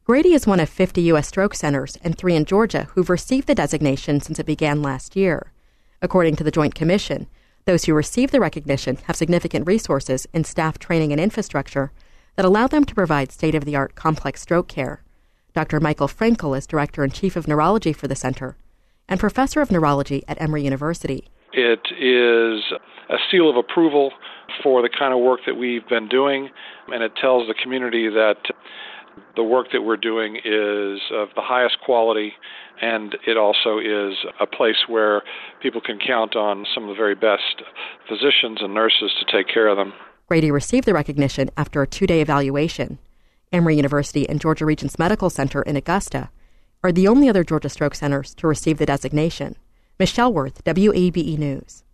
Grady is one of 50 U.S. stroke centers and 3 in Georgia who've received the designation since it began last year. According to the Joint Commission, those who receive the recognition have significant resources in staff training and infrastructure that allow them to provide state-of-the-art complex stroke care. Dr. Michael Frankel is Director and Chief of Neurology for the center and Professor of Neurology at Emory University. It is a seal of approval for the kind of work that we've been doing, and it tells the community that the work that we're doing is of the highest quality, and it also is a place where people can count on some of the very best physicians and nurses to take care of them. Grady received the recognition after a 2-day evaluation. Emory University and Georgia Regents Medical Center in Augusta are the only other Georgia stroke centers to receive the designation. Michelle Worth, WABE News.